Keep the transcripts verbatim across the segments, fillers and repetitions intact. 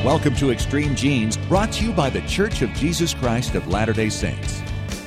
Welcome to Extreme Genes, brought to you by the Church of Jesus Christ of Latter-day Saints.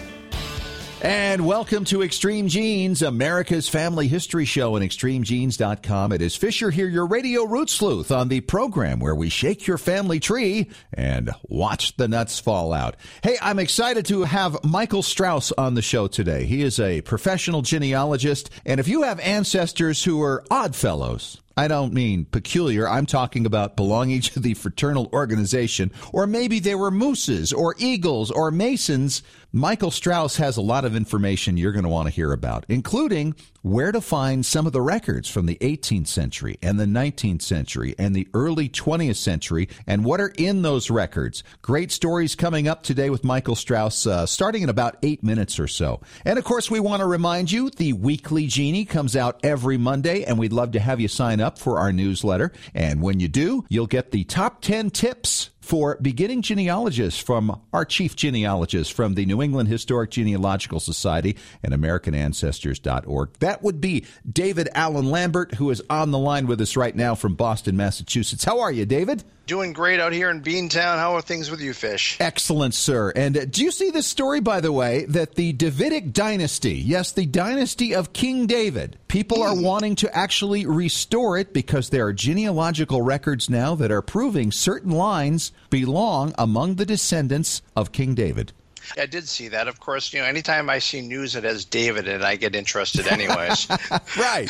And welcome to Extreme Genes, America's family history show on extreme genes dot com. It is Fisher here, your radio root sleuth, on the program where we shake your family tree and watch the nuts fall out. Hey, I'm excited to have Michael Strauss on the show today. He is a professional genealogist, and if you have ancestors who are odd fellows, I don't mean peculiar. I'm talking about belonging to the fraternal organization, or maybe they were mooses or eagles or masons. Michael Strauss has a lot of information you're going to want to hear about, including where to find some of the records from the eighteenth century and the nineteenth century and the early twentieth century and what are in those records. Great stories coming up today with Michael Strauss, uh, starting in about eight minutes or so. And, of course, we want to remind you the Weekly Genie comes out every Monday, and we'd love to have you sign up for our newsletter. And when you do, you'll get the top ten tips for beginning genealogists from our chief genealogist from the New England Historic Genealogical Society and American Ancestors dot org. That would be David Allen Lambert, who is on the line with us right now from Boston, Massachusetts. How are you, David? Doing great out here in Beantown. How are things with you, Fish? Excellent, sir. And uh, do you see this story, by the way, that the Davidic dynasty, yes, the dynasty of King David, people are wanting to actually restore it because there are genealogical records now that are proving certain lines belong among the descendants of King David. I did see that. Of course, you know, anytime I see news that has David in it, I get interested anyways. Right.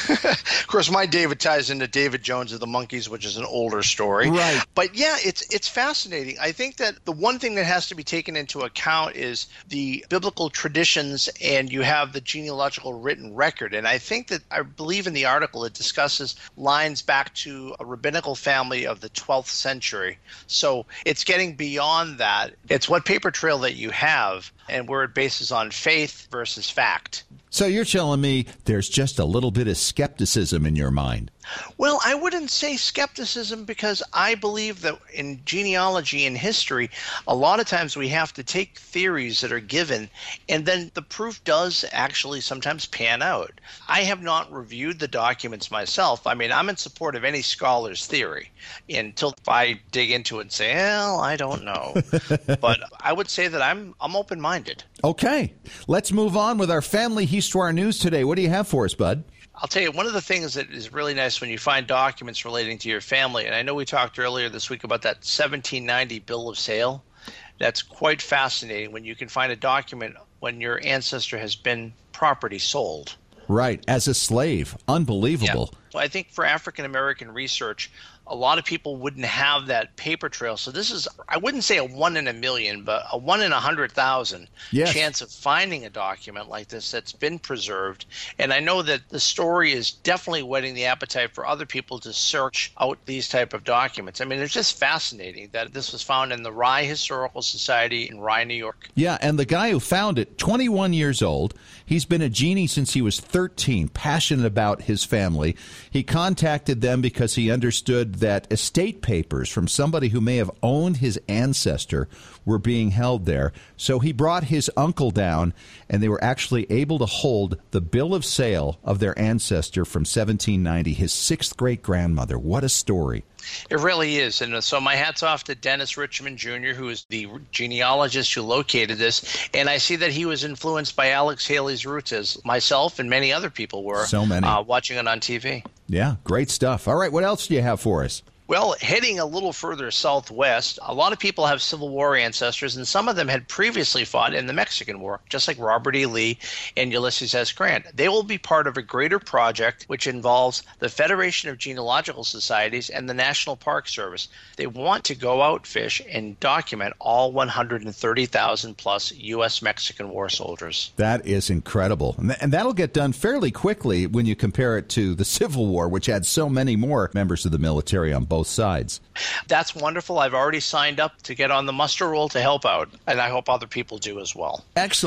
Of course, my David ties into David Jones of the Monkees, which is an older story. Right. But yeah, it's it's fascinating. I think that the one thing that has to be taken into account is the biblical traditions, and you have the genealogical written record. And I think that I believe in the article it discusses lines back to a rabbinical family of the twelfth century. So it's getting beyond that. It's what paper trail that you have and where it bases on faith versus fact. So you're telling me there's just a little bit of skepticism in your mind? Well, I wouldn't say skepticism, because I believe that in genealogy and history, a lot of times we have to take theories that are given, and then the proof does actually sometimes pan out. I have not reviewed the documents myself. I mean, I'm in support of any scholar's theory until I dig into it and say, well, I don't know. But I would say that I'm I'm open-minded. Okay. Let's move on with our family histoire news today. What do you have for us, bud? I'll tell you, one of the things that is really nice when you find documents relating to your family, and I know we talked earlier this week about that seventeen ninety bill of sale. That's quite fascinating when you can find a document when your ancestor has been property sold. Right, as a slave. Unbelievable. Yeah. Well, I think for African American research, a lot of people wouldn't have that paper trail. So this is, I wouldn't say a one in a million, but a one in a hundred thousand yes. chance of finding a document like this that's been preserved. And I know that the story is definitely whetting the appetite for other people to search out these type of documents. I mean, it's just fascinating that this was found in the Rye Historical Society in Rye, New York. Yeah, and the guy who found it, twenty-one years old, he's been a genie since he was thirteen, passionate about his family. He contacted them because he understood that estate papers from somebody who may have owned his ancestor were being held there. So he brought his uncle down, and they were actually able to hold the bill of sale of their ancestor from seventeen ninety, his sixth great-grandmother. What a story. It really is. And so my hat's off to Dennis Richmond Junior, who is the genealogist who located this. And I see that he was influenced by Alex Haley's roots, as myself and many other people were. So many. Uh, watching it on T V. Yeah, great stuff. All right, what else do you have for us? Well, heading a little further southwest, a lot of people have Civil War ancestors, and some of them had previously fought in the Mexican War, just like Robert E. Lee and Ulysses S. Grant. They will be part of a greater project which involves the Federation of Genealogical Societies and the National Park Service. They want to go out, Fish, and document all one hundred thirty thousand plus U S Mexican war soldiers. That is incredible. And that'll get done fairly quickly when you compare it to the Civil War, which had so many more members of the military on both sides. That's wonderful. I've already signed up to get on the muster roll to help out, and I hope other people do as well. Excellent.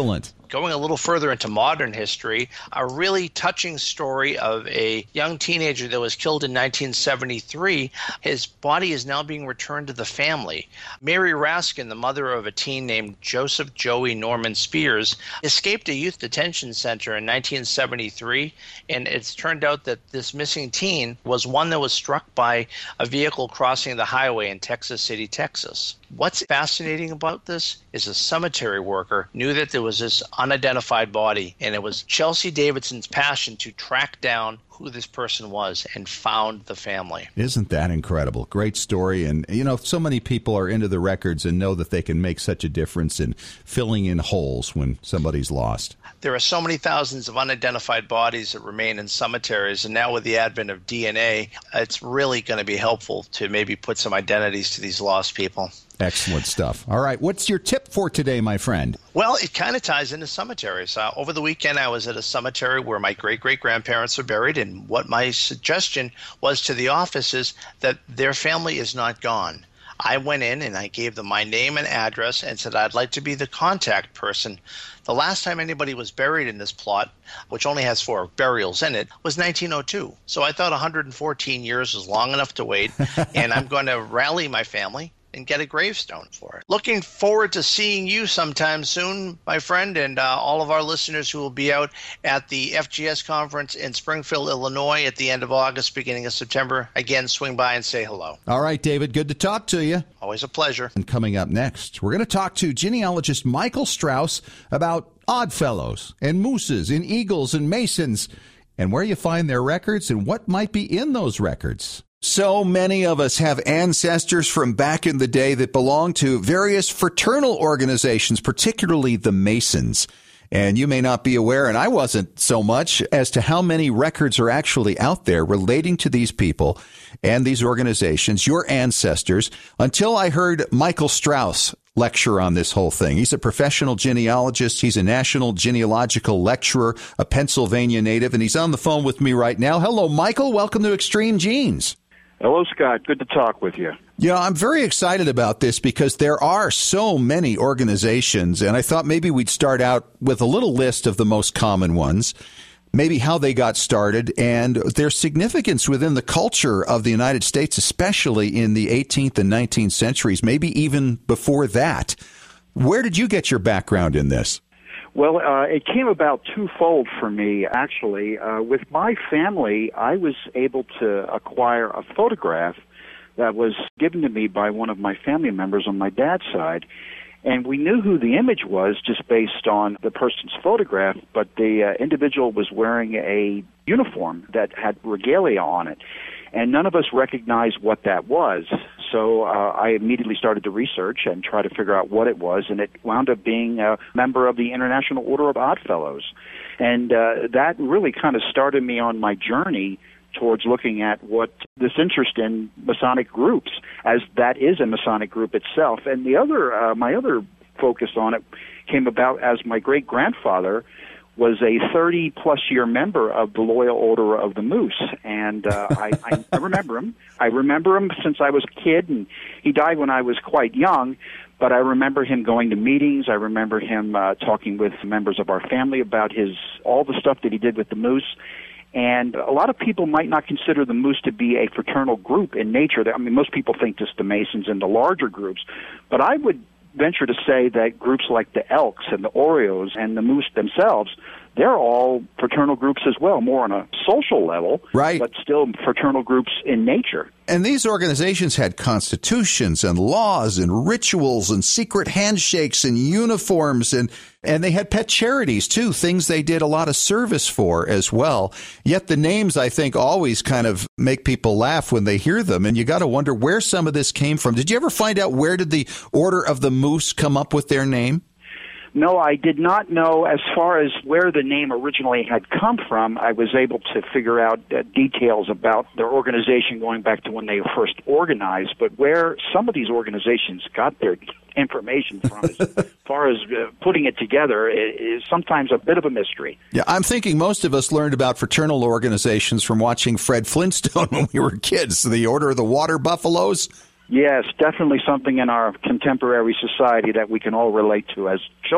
Going a little further into modern history, a really touching story of a young teenager that was killed in nineteen seventy-three. His body is now being returned to the family. Mary Raskin, the mother of a teen named Joseph Joey Norman Spears, escaped a youth detention center in nineteen seventy-three, and it's turned out that this missing teen was one that was struck by a vehicle crossing the highway in Texas City, Texas. What's fascinating about this is a cemetery worker knew that there was this unidentified body, and it was Chelsea Davidson's passion to track down who this person was and found the family. Isn't that incredible? Great story. And, you know, so many people are into the records and know that they can make such a difference in filling in holes when somebody's lost. There are so many thousands of unidentified bodies that remain in cemeteries, and now with the advent of D N A, it's really going to be helpful to maybe put some identities to these lost people. Excellent stuff. All right. What's your tip for today, my friend? Well, it kind of ties into cemeteries. Uh, over the weekend, I was at a cemetery where my great-great-grandparents are buried, and what my suggestion was to the office is that their family is not gone. I went in and I gave them my name and address and said I'd like to be the contact person. The last time anybody was buried in this plot, which only has four burials in it, was nineteen oh two. So I thought one hundred fourteen years was long enough to wait, and I'm going to rally my family and get a gravestone for it. Looking forward to seeing you sometime soon, my friend, and uh, all of our listeners who will be out at the F G S conference in Springfield, Illinois at the end of August, beginning of September. Again, swing by and say hello. All right, David, good to talk to you. Always a pleasure. And coming up next, we're going to talk to genealogist Michael Strauss about Oddfellows and mooses and eagles and masons and where you find their records and what might be in those records. So many of us have ancestors from back in the day that belong to various fraternal organizations, particularly the Masons. And you may not be aware, and I wasn't so much, as to how many records are actually out there relating to these people and these organizations, your ancestors, until I heard Michael Strauss lecture on this whole thing. He's a professional genealogist. He's a national genealogical lecturer, a Pennsylvania native, and he's on the phone with me right now. Hello, Michael. Welcome to Extreme Genes. Hello, Scott. Good to talk with you. You know, I'm very excited about this because there are so many organizations, and I thought maybe we'd start out with a little list of the most common ones, maybe how they got started, and their significance within the culture of the United States, especially in the eighteenth and nineteenth centuries, maybe even before that. Where did you get your background in this? Well, uh, it came about twofold for me, actually. Uh, with my family, I was able to acquire a photograph that was given to me by one of my family members on my dad's side. And we knew who the image was just based on the person's photograph, but the uh, individual was wearing a uniform that had regalia on it. And none of us recognized what that was. So uh, I immediately started to research and try to figure out what it was, and it wound up being a member of the International Order of Oddfellows. And uh, that really kind of started me on my journey towards looking at what this interest in Masonic groups, as that is a Masonic group itself. And the other, uh, my other focus on it came about as my great-grandfather was a thirty-plus year member of the Loyal Order of the Moose. And uh, I, I, I remember him. I remember him since I was a kid, and he died when I was quite young. But I remember him going to meetings. I remember him uh, talking with members of our family about his all the stuff that he did with the Moose. And a lot of people might not consider the Moose to be a fraternal group in nature. I mean, most people think just the Masons and the larger groups. But I would venture to say that groups like the Elks and the Oreos and the Moose themselves, they're all fraternal groups as well, more on a social level, right, but still fraternal groups in nature. And these organizations had constitutions and laws and rituals and secret handshakes and uniforms, and, and they had pet charities, too, things they did a lot of service for as well. Yet the names, I think, always kind of make people laugh when they hear them, and you got to wonder where some of this came from. Did you ever find out where did the Order of the Moose come up with their name? No, I did not know as far as where the name originally had come from. I was able to figure out uh, details about their organization going back to when they were first organized, but where some of these organizations got their information from as far as uh, putting it together is sometimes a bit of a mystery. Yeah, I'm thinking most of us learned about fraternal organizations from watching Fred Flintstone when we were kids, the Order of the Water Buffaloes. Yes, definitely something in our contemporary society that we can all relate to as children.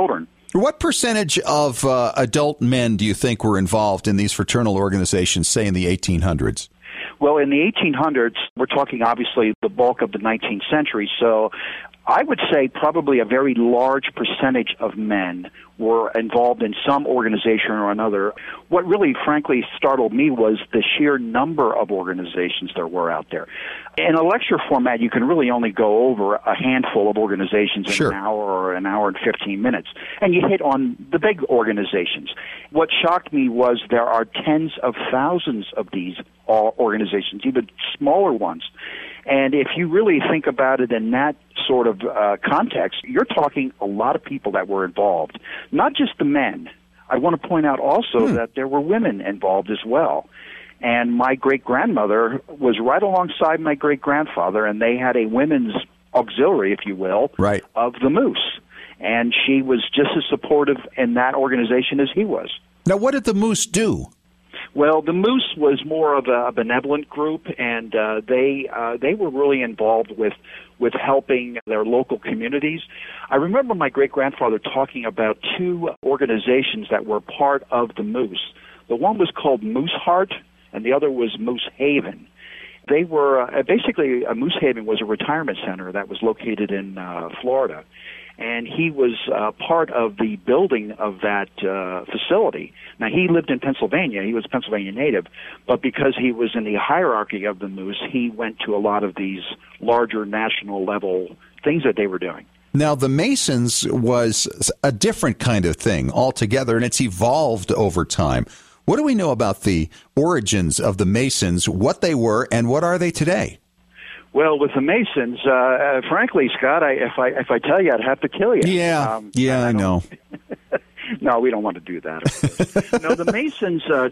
What percentage of uh, adult men do you think were involved in these fraternal organizations, say in the eighteen hundreds? Well, in the eighteen hundreds, we're talking obviously the bulk of the nineteenth century, so I would say probably a very large percentage of men were involved in some organization or another. What really, frankly, startled me was the sheer number of organizations there were out there. In a lecture format, you can really only go over a handful of organizations in Sure. an hour or an hour and fifteen minutes, and you hit on the big organizations. What shocked me was there are tens of thousands of these organizations, even smaller ones. And if you really think about it in that sort of uh, context, you're talking a lot of people that were involved, not just the men. I want to point out also hmm. that there were women involved as well. And my great-grandmother was right alongside my great-grandfather, and they had a women's auxiliary, if you will, right. of the Moose. And she was just as supportive in that organization as he was. Now, what did the Moose do? Well, the Moose was more of a benevolent group, and uh, they uh, they were really involved with with helping their local communities. I remember my great-grandfather talking about two organizations that were part of the Moose. The one was called Moose Heart, and the other was Moose Haven. They were uh, basically, uh, Moose Haven was a retirement center that was located in uh, Florida. And he was uh, part of the building of that uh, facility. Now, he lived in Pennsylvania. He was a Pennsylvania native. But because he was in the hierarchy of the Moose, he went to a lot of these larger national-level things that they were doing. Now, the Masons was a different kind of thing altogether, and it's evolved over time. What do we know about the origins of the Masons, what they were, and what are they today? Well, with the Masons, uh, uh, frankly, Scott, I, if I if I tell you, I'd have to kill you. Yeah, um, yeah, I, I know. No, we don't want to do that. No, the Masons, uh,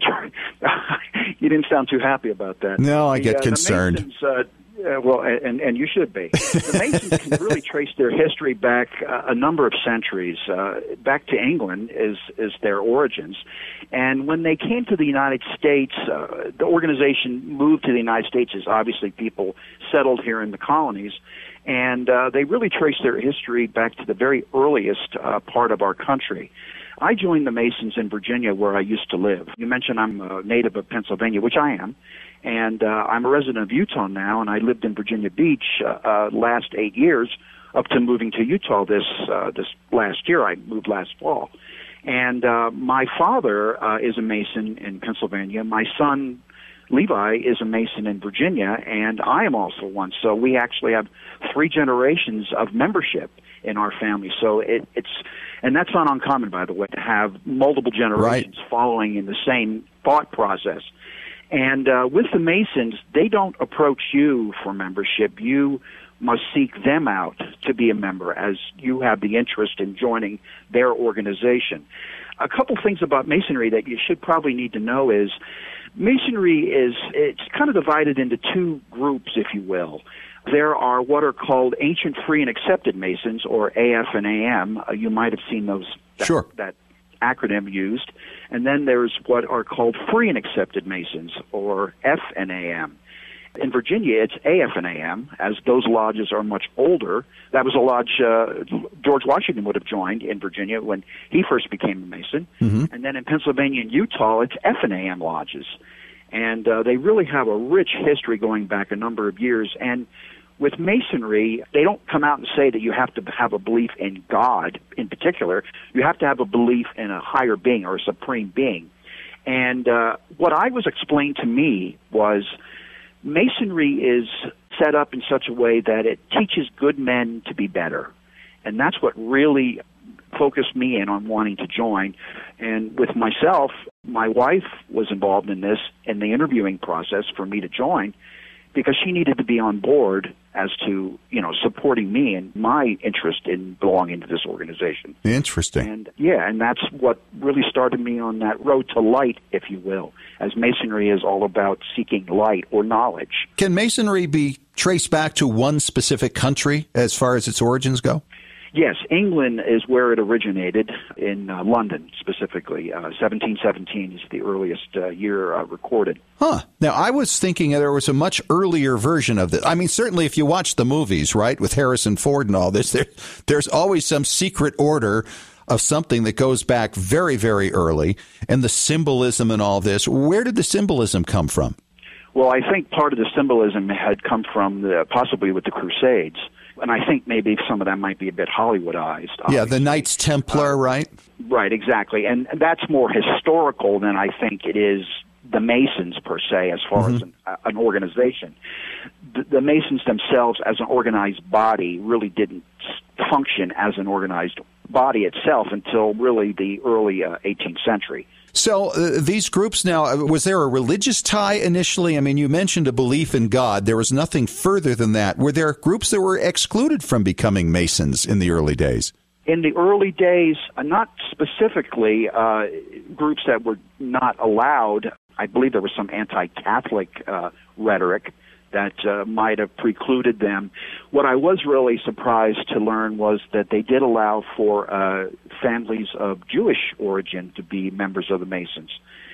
you didn't sound too happy about that. No, I the, get uh, concerned. The Masons, uh, uh, well, and, and you should be. The Masons can really trace their history back uh, a number of centuries. Uh, back to England is, is their origins. And when they came to the United States, uh, the organization moved to the United States as obviously people settled here in the colonies. And uh, they really trace their history back to the very earliest uh, part of our country. I joined the Masons in Virginia, where I used to live. You mentioned I'm a native of Pennsylvania, which I am, and uh, I'm a resident of Utah now, and I lived in Virginia Beach uh, uh, last eight years up to moving to Utah this uh, this last year. I moved last fall. And uh, my father uh, is a Mason in Pennsylvania. My son, Levi, is a Mason in Virginia, and I am also one. So we actually have three generations of membership in our family. So it, it's, and that's not uncommon, by the way, to have multiple generations right. following in the same thought process. And uh, with the Masons, they don't approach you for membership. You must seek them out to be a member, as you have the interest in joining their organization. A couple things about Masonry that you should probably need to know is Masonry is, it's kind of divided into two groups, if you will. There are what are called Ancient Free and Accepted Masons, or A F and A M. Uh, you might have seen those that, sure. that acronym used. And then there's what are called Free and Accepted Masons, or F and A M. In Virginia, it's A F and A M, as those lodges are much older. That was a lodge uh, George Washington would have joined in Virginia when he first became a Mason. Mm-hmm. And then in Pennsylvania and Utah, it's F and A M lodges. And uh, they really have a rich history going back a number of years. And with Masonry, they don't come out and say that you have to have a belief in God in particular. You have to have a belief in a higher being or a supreme being. And uh, what I was explained to me was Masonry is set up in such a way that it teaches good men to be better. And that's what really focused me in on wanting to join. And with myself, my wife was involved in this, in the interviewing process for me to join, because she needed to be on board as to, you know, supporting me and my interest in belonging to this organization. Interesting. And yeah, and that's what really started me on that road to light, if you will, as Masonry is all about seeking light or knowledge. Can Masonry be traced back to one specific country as far as its origins go? Yes, England is where it originated, in uh, London specifically. Uh, seventeen seventeen is the earliest uh, year uh, recorded. Huh. Now, I was thinking there was a much earlier version of this. I mean, certainly if you watch the movies, right, with Harrison Ford and all this, there, there's always some secret order of something that goes back very, very early, and the symbolism and all this. Where did the symbolism come from? Well, I think part of the symbolism had come from the, possibly with the Crusades. And I think maybe some of that might be a bit Hollywoodized. Obviously. Yeah, the Knights Templar, uh, right? Right, exactly. And that's more historical than I think it is the Masons, per se, as far mm-hmm. as an, uh, an organization. The, the Masons themselves, as an organized body, really didn't function as an organized body itself until really the early uh, eighteenth century. So uh, these groups now, was there a religious tie initially? I mean, you mentioned a belief in God. There was nothing further than that. Were there groups that were excluded from becoming Masons in the early days? In the early days, uh, not specifically uh, groups that were not allowed. I believe there was some anti-Catholic uh, rhetoric that uh, might have precluded them. What I was really surprised to learn was that they did allow for uh, families of Jewish origin to be members of the Masons.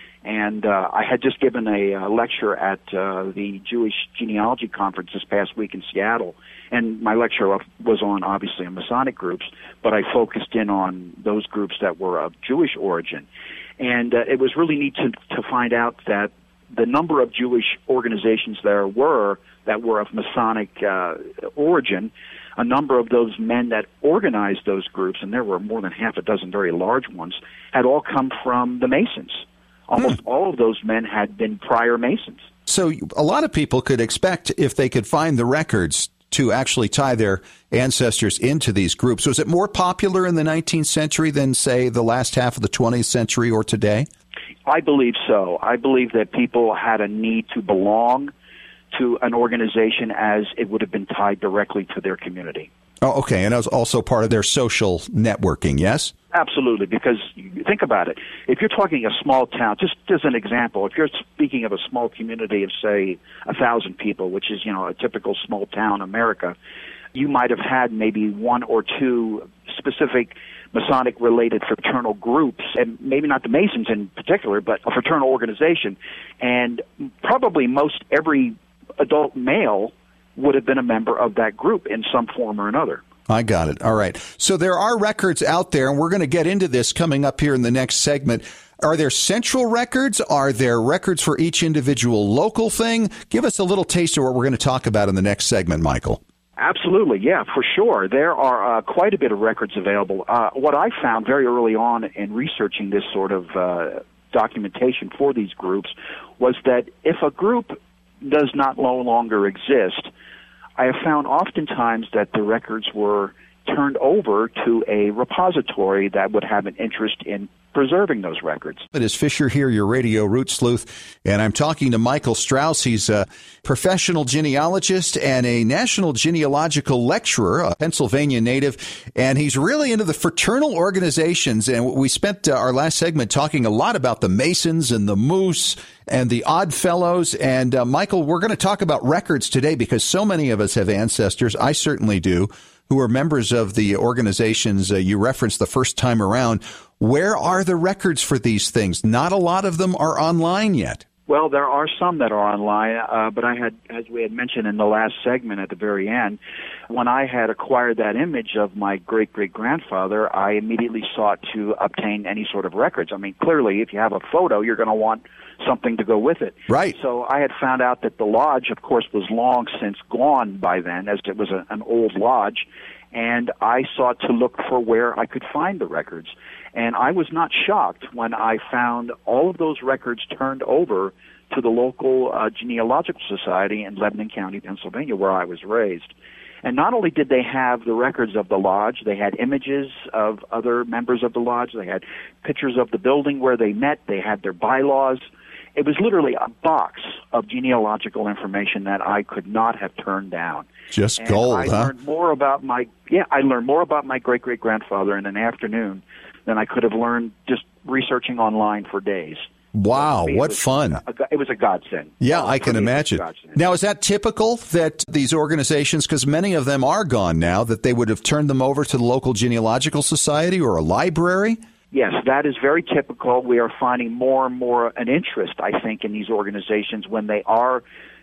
And uh, I had just given a uh, lecture at uh, the Jewish Genealogy Conference this past week in Seattle, and my lecture was on, obviously, on Masonic groups, but I focused in on those groups that were of Jewish origin. And uh, it was really neat to, to find out that the number of Jewish organizations there were that were of Masonic uh, origin, a number of those men that organized those groups, and there were more than half a dozen very large ones, had all come from the Masons. Almost hmm. all of those men had been prior Masons. So a lot of people could expect, if they could find the records, to actually tie their ancestors into these groups. Was it more popular in the nineteenth century than, say, the last half of the twentieth century or today? I believe so. I believe that people had a need to belong to an organization as it would have been tied directly to their community. Oh, okay. And it was also part of their social networking, yes? Absolutely, because think about it. If you're talking a small town, just as an example, if you're speaking of a small community of, say, a thousand people, which is, you know, a typical small town America, you might have had maybe one or two specific Masonic-related fraternal groups, and maybe not the Masons in particular, but a fraternal organization. And probably most every adult male would have been a member of that group in some form or another. I got it. All right. So there are records out there, and we're going to get into this coming up here in the next segment. Are there central records? Are there records for each individual local thing? Give us a little taste of what we're going to talk about in the next segment, Michael. Absolutely, yeah, for sure. There are uh, quite a bit of records available. Uh, what I found very early on in researching this sort of uh, documentation for these groups was that if a group does not no longer exist, I have found oftentimes that the records were turned over to a repository that would have an interest in preserving those records. It is Fisher here, your radio root sleuth, and I'm talking to Michael Strauss. He's a professional genealogist and a national genealogical lecturer, a Pennsylvania native, and he's really into the fraternal organizations. And we spent uh, our last segment talking a lot about the Masons and the Moose and the Odd Fellows. And uh, Michael, we're going to talk about records today because so many of us have ancestors, I certainly do, who are members of the organizations uh, you referenced the first time around. Where are the records for these things? Not a lot of them are online yet. Well, there are some that are online, uh, but I had, as we had mentioned in the last segment at the very end, when I had acquired that image of my great-great-grandfather, I immediately sought to obtain any sort of records. I mean, clearly, if you have a photo, you're going to want something to go with it. Right. So I had found out that the lodge, of course, was long since gone by then, as it was a, an old lodge, and I sought to look for where I could find the records. And I was not shocked when I found all of those records turned over to the local uh, genealogical society in Lebanon County, Pennsylvania, where I was raised. And not only did they have the records of the lodge, they had images of other members of the lodge, they had pictures of the building where they met, they had their bylaws. It was literally a box of genealogical information that I could not have turned down. Just and gold, I huh? learned more about my yeah, I learned more about my great-great-grandfather in an afternoon than I could have learned just researching online for days. Wow, me, what it fun. A, it was a godsend. Yeah, I can imagine. Now, is that typical that these organizations, because many of them are gone now, that they would have turned them over to the local genealogical society or a library? Yes, that is very typical. We are finding more and more an interest, I think, in these organizations when they are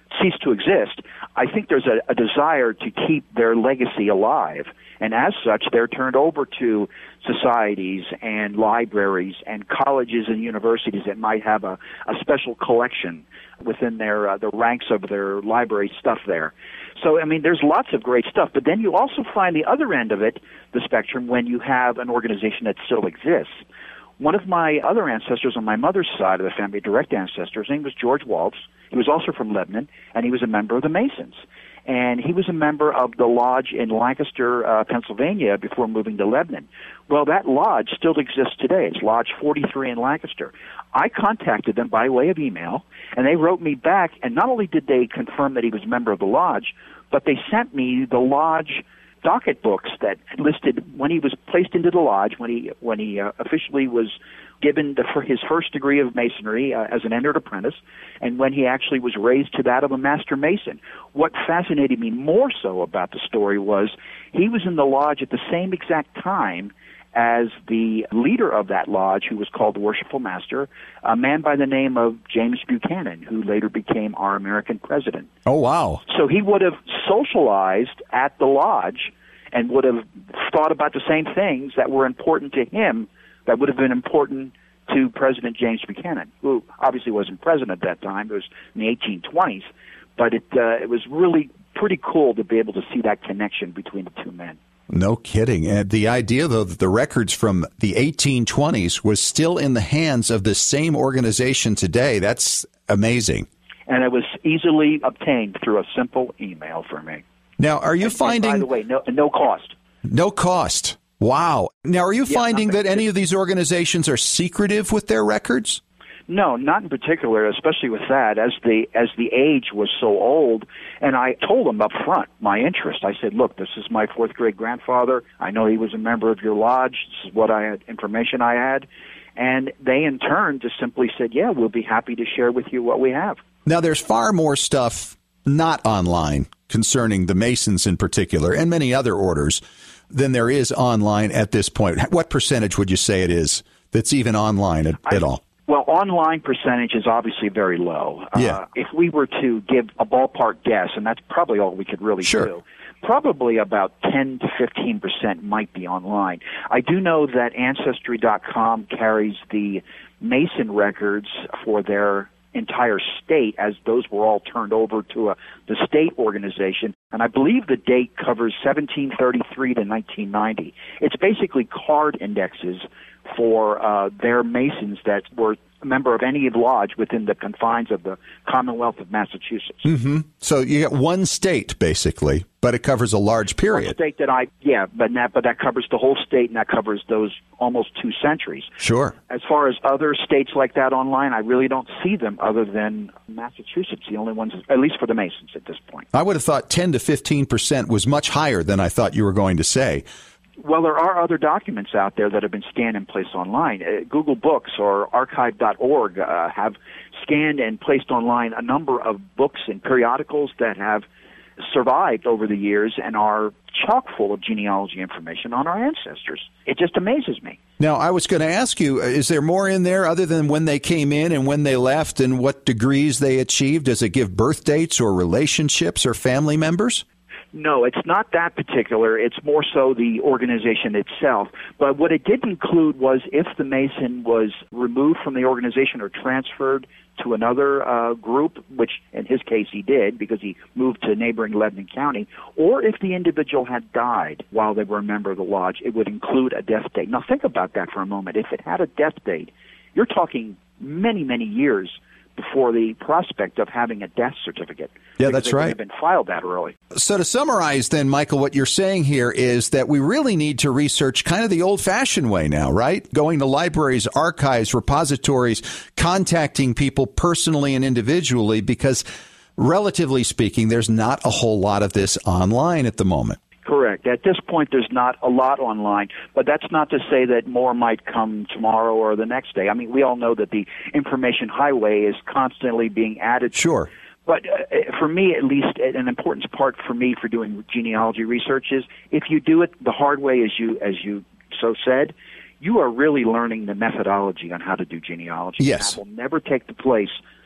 cease to exist. I think there's a, a desire to keep their legacy alive. And as such, they're turned over to societies and libraries and colleges and universities that might have a, a special collection within their uh, the ranks of their library stuff there. So, I mean, there's lots of great stuff. But then you also find the other end of it, the spectrum, when you have an organization that still exists. One of my other ancestors on my mother's side of the family, direct ancestor, his name was George Waltz. He was also from Lebanon, and he was a member of the Masons. And he was a member of the lodge in Lancaster, uh, Pennsylvania, before moving to Lebanon. Well, that lodge still exists today. It's Lodge forty-three in Lancaster. I contacted them by way of email, and they wrote me back, and not only did they confirm that he was a member of the lodge, but they sent me the lodge docket books that listed when he was placed into the lodge, when he when he uh, officially was given the, for his first degree of masonry uh, as an entered apprentice, and when he actually was raised to that of a master mason. What fascinated me more so about the story was he was in the lodge at the same exact time as the leader of that lodge, who was called the Worshipful Master, a man by the name of James Buchanan, who later became our American president. Oh, wow. So he would have socialized at the lodge and would have thought about the same things that were important to him that would have been important to President James Buchanan, who obviously wasn't president at that time. It was in the eighteen twenties. But it, uh, it was really pretty cool to be able to see that connection between the two men. No kidding. And the idea, though, that the records from the eighteen twenties was still in the hands of the same organization today, that's amazing. And it was easily obtained through a simple email for me. Now, are you and, finding... And by the way, no, no cost. No cost. Wow. Now, are you yeah, finding nothing. that any of these organizations are secretive with their records? No, not in particular, especially with that, as the as the age was so old. And I told them up front my interest. I said, look, this is my fourth grade grandfather. I know he was a member of your lodge. This is what I had, information I had. And they, in turn, just simply said, yeah, we'll be happy to share with you what we have. Now, there's far more stuff not online concerning the Masons in particular, and many other orders, than there is online at this point. What percentage would you say it is that's even online at, I, at all? Well, online percentage is obviously very low. Yeah. Uh, if we were to give a ballpark guess, and that's probably all we could really sure. do, probably about ten to fifteen percent might be online. I do know that Ancestry dot com carries the Mason records for their entire state, as those were all turned over to a, the state organization. And I believe the date covers seventeen thirty-three to nineteen ninety. It's basically card indexes for uh, their Masons that were a member of any lodge within the confines of the Commonwealth of Massachusetts. Mm-hmm. So you get one state, basically, but it covers a large period. One state that I, yeah, but that, but that covers the whole state, and that covers those almost two centuries. Sure. As far as other states like that online, I really don't see them other than Massachusetts, the only ones, at least for the Masons at this point. I would have thought ten to fifteen percent was much higher than I thought you were going to say. Well, there are other documents out there that have been scanned and placed online. Uh, Google Books or archive dot org uh, have scanned and placed online a number of books and periodicals that have survived over the years and are chock full of genealogy information on our ancestors. It just amazes me. Now, I was going to ask you, is there more in there other than when they came in and when they left and what degrees they achieved? Does it give birth dates or relationships or family members? No, it's not that particular. It's more so the organization itself. But what it did include was if the Mason was removed from the organization or transferred to another uh, group, which in his case he did because he moved to neighboring Lebanon County, or if the individual had died while they were a member of the lodge, it would include a death date. Now think about that for a moment. If it had a death date, you're talking many, many years before the prospect of having a death certificate. Yeah, that's right. They would have been filed that early. So to summarize then, Michael, what you're saying here is that we really need to research kind of the old-fashioned way now, right? Going to libraries, archives, repositories, contacting people personally and individually, because relatively speaking, there's not a whole lot of this online at the moment. Correct. At this point, there's not a lot online, but that's not to say that more might come tomorrow or the next day. I mean, we all know that the information highway is constantly being added. Sure. But uh, for me, at least, an important part for me for doing genealogy research is if you do it the hard way, as you as you so said, you are really learning the methodology on how to do genealogy. Yes. That will never take the place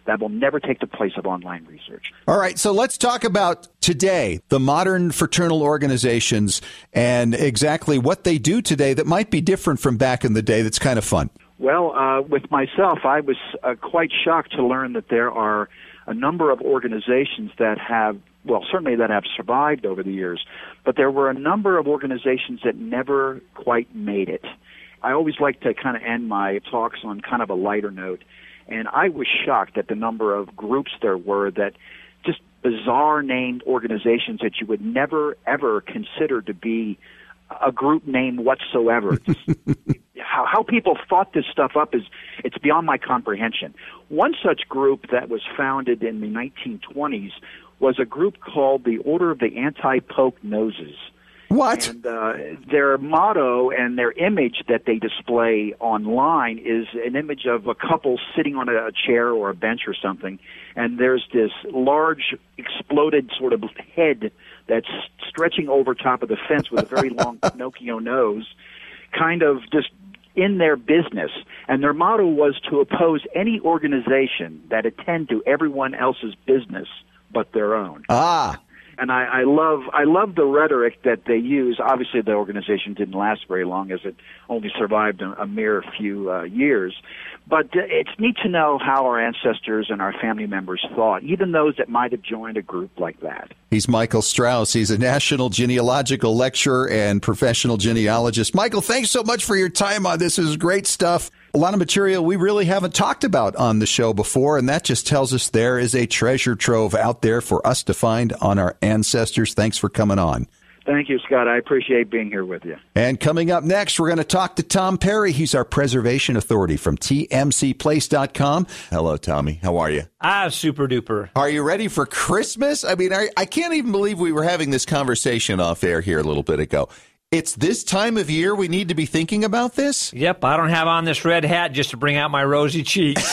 that will never take the place of online research. All right, so let's talk about today, the modern fraternal organizations, and exactly what they do today that might be different from back in the day that's kind of fun. Well, uh, with myself, I was uh, quite shocked to learn that there are a number of organizations that have, well, certainly that have survived over the years, but there were a number of organizations that never quite made it. I always like to kind of end my talks on kind of a lighter note, and I was shocked at the number of groups there were that just bizarre named organizations that you would never, ever consider to be a group name whatsoever. Just, how, how people thought this stuff up is, it's beyond my comprehension. One such group that was founded in the nineteen twenties was a group called the Order of the Anti-Poke Noses. What? And uh, their motto and their image that they display online is an image of a couple sitting on a chair or a bench or something, and there's this large exploded sort of head that's stretching over top of the fence with a very long Pinocchio nose, kind of just in their business. And their motto was to oppose any organization that attend to everyone else's business but their own. Ah. And I, I love I love the rhetoric that they use. Obviously, the organization didn't last very long, as it only survived a, a mere few uh, years. But uh, it's neat to know how our ancestors and our family members thought, even those that might have joined a group like that. He's Michael Strauss. He's a national genealogical lecturer and professional genealogist. Michael, thanks so much for your time on this. This is great stuff. A lot of material we really haven't talked about on the show before, and that just tells us there is a treasure trove out there for us to find on our ancestors. Thanks for coming on. Thank you, Scott. I appreciate being here with you. And coming up next, we're going to talk to Tom Perry. He's our preservation authority from T M C place dot com. Hello, Tommy. How are you? Ah, super duper. Are you ready for Christmas? I mean, I, I can't even believe we were having this conversation off air here a little bit ago. It's this time of year we need to be thinking about this? Yep, I don't have on this red hat just to bring out my rosy cheeks.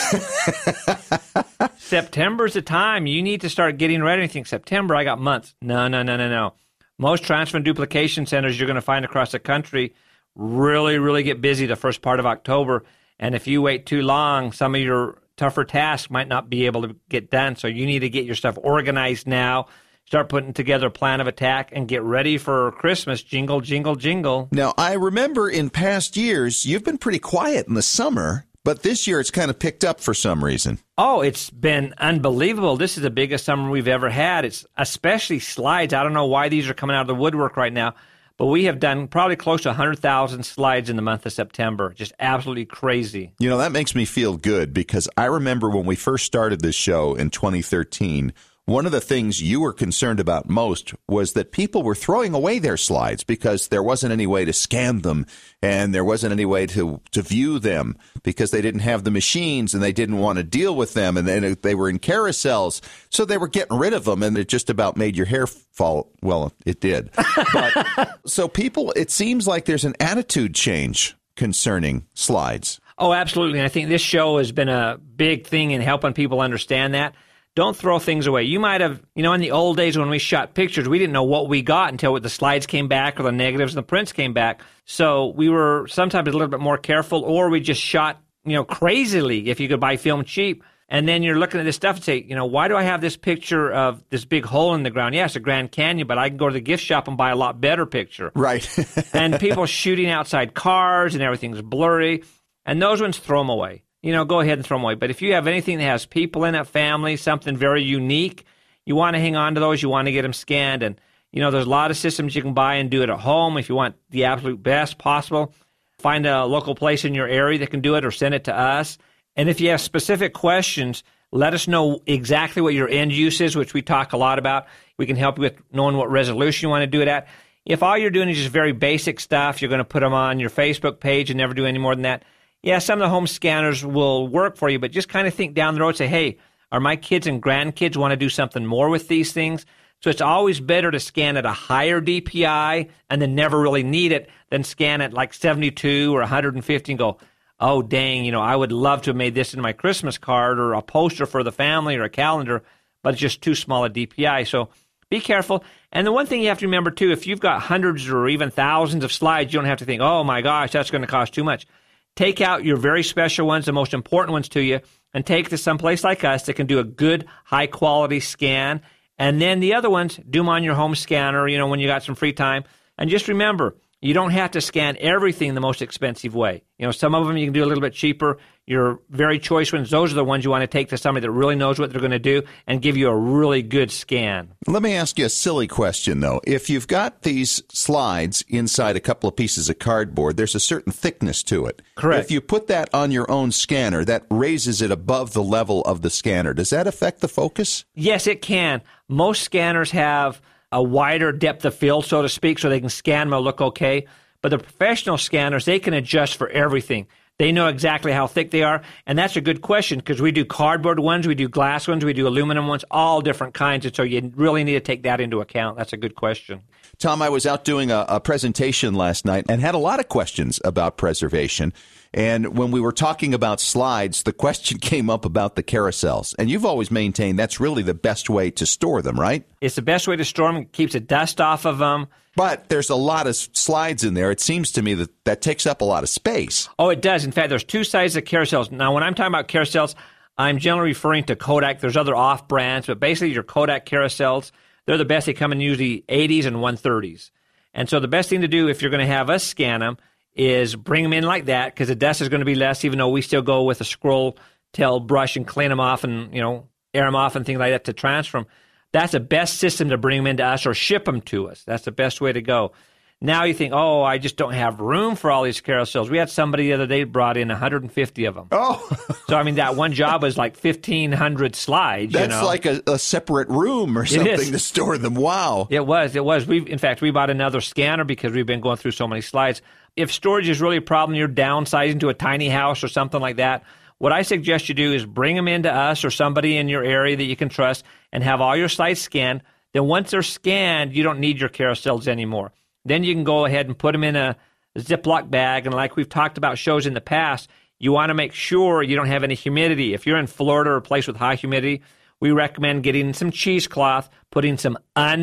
September's the time. You need to start getting ready. You think, September, I got months. No, no, no, no, no. Most transfer and duplication centers you're going to find across the country really, really get busy the first part of October. And if you wait too long, some of your tougher tasks might not be able to get done. So you need to get your stuff organized now. Start putting together a plan of attack and get ready for Christmas. Jingle, jingle, jingle. Now, I remember in past years, you've been pretty quiet in the summer, but this year it's kind of picked up for some reason. Oh, it's been unbelievable. This is the biggest summer we've ever had. It's especially slides. I don't know why these are coming out of the woodwork right now, but we have done probably close to one hundred thousand slides in the month of September. Just absolutely crazy. You know, that makes me feel good because I remember when we first started this show in twenty thirteen, one of the things you were concerned about most was that people were throwing away their slides because there wasn't any way to scan them and there wasn't any way to, to view them because they didn't have the machines and they didn't want to deal with them and then they were in carousels. So they were getting rid of them and it just about made your hair fall. Well, it did. But, so people, it seems like there's an attitude change concerning slides. Oh, absolutely. And I think this show has been a big thing in helping people understand that. Don't throw things away. You might have, you know, in the old days when we shot pictures, we didn't know what we got until the slides came back or the negatives and the prints came back. So we were sometimes a little bit more careful, or we just shot, you know, crazily if you could buy film cheap. And then you're looking at this stuff and say, you know, why do I have this picture of this big hole in the ground? Yeah, it's a Grand Canyon, but I can go to the gift shop and buy a lot better picture. Right. And people shooting outside cars and everything's blurry. And those ones, throw them away. You know, go ahead and throw them away. But if you have anything that has people in it, family, something very unique, you want to hang on to those. You want to get them scanned. And, you know, there's a lot of systems you can buy and do it at home if you want the absolute best possible. Find a local place in your area that can do it or send it to us. And if you have specific questions, let us know exactly what your end use is, which we talk a lot about. We can help you with knowing what resolution you want to do it at. If all you're doing is just very basic stuff, you're going to put them on your Facebook page and never do any more than that. Yeah, some of the home scanners will work for you, but just kind of think down the road, say, hey, are my kids and grandkids want to do something more with these things? So it's always better to scan at a higher D P I and then never really need it than scan at like seventy-two or one hundred fifty and go, oh, dang, you know, I would love to have made this in my Christmas card or a poster for the family or a calendar, but it's just too small a D P I. So be careful. And the one thing you have to remember, too, if you've got hundreds or even thousands of slides, you don't have to think, oh, my gosh, that's going to cost too much. Take out your very special ones, the most important ones to you, and take to some place like us that can do a good, high-quality scan. And then the other ones, do them on your home scanner, you know, when you got some free time. And just remember, you don't have to scan everything the most expensive way. You know, some of them you can do a little bit cheaper. Your very choice ones, those are the ones you want to take to somebody that really knows what they're going to do and give you a really good scan. Let me ask you a silly question, though. If you've got these slides inside a couple of pieces of cardboard, there's a certain thickness to it. Correct. If you put that on your own scanner, that raises it above the level of the scanner. Does that affect the focus? Yes, it can. Most scanners have a wider depth of field, so to speak, so they can scan them and look okay. But the professional scanners, they can adjust for everything. They know exactly how thick they are, and that's a good question because we do cardboard ones, we do glass ones, we do aluminum ones, all different kinds, and so you really need to take that into account. That's a good question. Tom, I was out doing a, a presentation last night and had a lot of questions about preservation. And when we were talking about slides, the question came up about the carousels. And you've always maintained that's really the best way to store them, right? It's the best way to store them. It keeps the dust off of them. But there's a lot of slides in there. It seems to me that that takes up a lot of space. Oh, it does. In fact, there's two sizes of carousels. Now, when I'm talking about carousels, I'm generally referring to Kodak. There's other off-brands, but basically your Kodak carousels, they're the best. They come in usually eighties and one thirties. And so the best thing to do if you're going to have us scan them is bring them in like that because the dust is going to be less, even though we still go with a scroll tail brush and clean them off and, you know, air them off and things like that to transfer them. That's the best system to bring them into us or ship them to us. That's the best way to go. Now you think, oh, I just don't have room for all these carousels. We had somebody the other day brought in one hundred fifty of them. Oh. So, I mean, that one job was like fifteen hundred slides. That's you know? like a, a separate room or something to store them. Wow. It was. It was. We, in fact, we bought another scanner because we've been going through so many slides. If storage is really a problem, you're downsizing to a tiny house or something like that, what I suggest you do is bring them into us or somebody in your area that you can trust and have all your slides scanned. Then once they're scanned, you don't need your carousels anymore. Then you can go ahead and put them in a Ziploc bag. And like we've talked about shows in the past, you want to make sure you don't have any humidity. If you're in Florida or a place with high humidity, we recommend getting some cheesecloth, putting some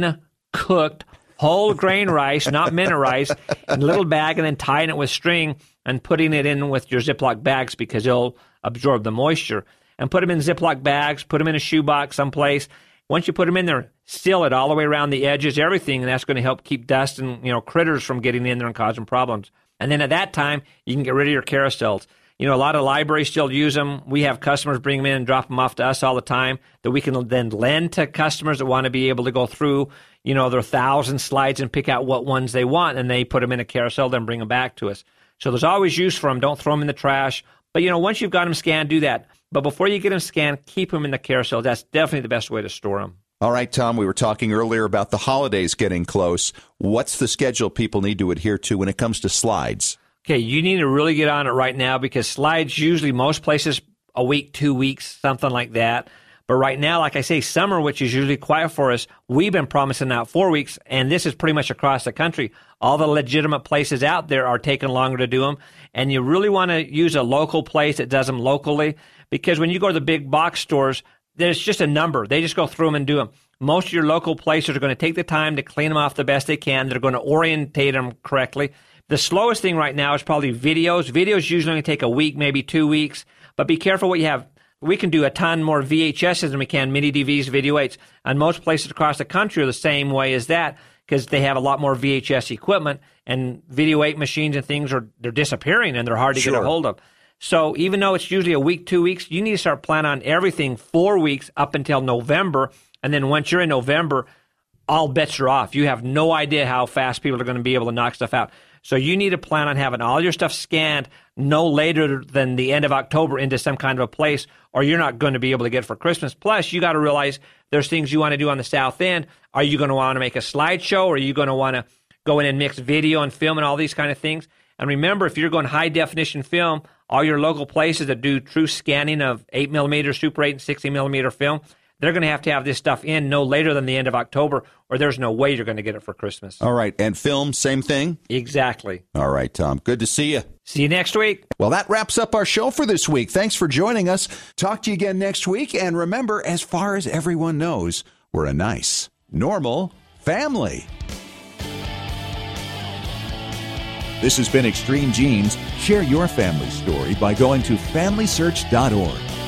uncooked whole grain rice, not minute rice, in a little bag and then tying it with string and putting it in with your Ziploc bags because it'll absorb the moisture. And put them in Ziploc bags, put them in a shoebox someplace. Once you put them in there, seal it all the way around the edges, everything, and that's going to help keep dust and, you know, critters from getting in there and causing problems. And then at that time, you can get rid of your carousels. You know, a lot of libraries still use them. We have customers bring them in and drop them off to us all the time that we can then lend to customers that want to be able to go through, you know, their thousand slides and pick out what ones they want, and they put them in a carousel, then bring them back to us. So there's always use for them. Don't throw them in the trash. But, you know, once you've got them scanned, do that. But before you get them scanned, keep them in the carousel. That's definitely the best way to store them. All right, Tom, we were talking earlier about the holidays getting close. What's the schedule people need to adhere to when it comes to slides? Okay, you need to really get on it right now because slides usually most places a week, two weeks, something like that. But right now, like I say, summer, which is usually quiet for us, we've been promising out four weeks, and this is pretty much across the country. All the legitimate places out there are taking longer to do them, and you really want to use a local place that does them locally because when you go to the big box stores, there's just a number. They just go through them and do them. Most of your local places are going to take the time to clean them off the best they can. They're going to orientate them correctly. The slowest thing right now is probably videos. Videos usually only take a week, maybe two weeks, but be careful what you have. We can do a ton more V H S's than we can mini D Vs, video eights, and most places across the country are the same way as that because they have a lot more V H S equipment, and video eight machines and things are they're disappearing and they're hard to Sure. get a hold of. So even though it's usually a week, two weeks, you need to start planning on everything four weeks up until November, and then once you're in November, all bets are off. You have no idea how fast people are going to be able to knock stuff out. So you need to plan on having all your stuff scanned no later than the end of October into some kind of a place, or you're not going to be able to get it for Christmas. Plus, you got to realize there's things you want to do on the south end. Are you going to want to make a slideshow, or are you going to want to go in and mix video and film and all these kind of things? And remember, if you're going high-definition film, all your local places that do true scanning of eight millimeter, Super eight, and sixty millimeter film, they're going to have to have this stuff in no later than the end of October, or there's no way you're going to get it for Christmas. All right. And film, same thing? Exactly. All right, Tom. Good to see you. See you next week. Well, that wraps up our show for this week. Thanks for joining us. Talk to you again next week. And remember, as far as everyone knows, we're a nice, normal family. This has been Extreme Genes. Share your family story by going to family search dot org.